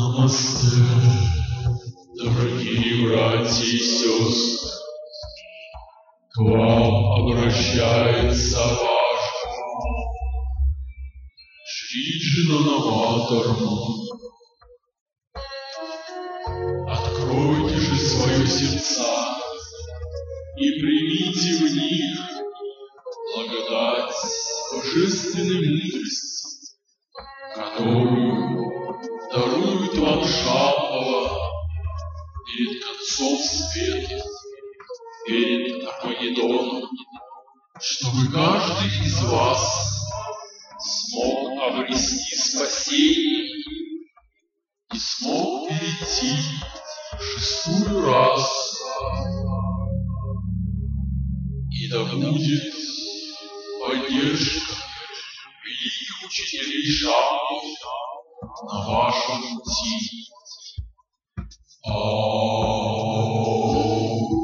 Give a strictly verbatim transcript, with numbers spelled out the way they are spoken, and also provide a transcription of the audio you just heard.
Намасте, дорогие братья и сестры, к вам обращается ваш Шри Джнанава Дхарма. Откройте же свои сердца и примите в них благодать божественной мудрости, которую дарует вам Шамбала перед концом света, перед Армагеддоном, чтобы каждый из вас смог обрести спасение и смог перейти в шестую расу. И да будет поддержка великих учителей Шамбалы на вашем пути. Ау.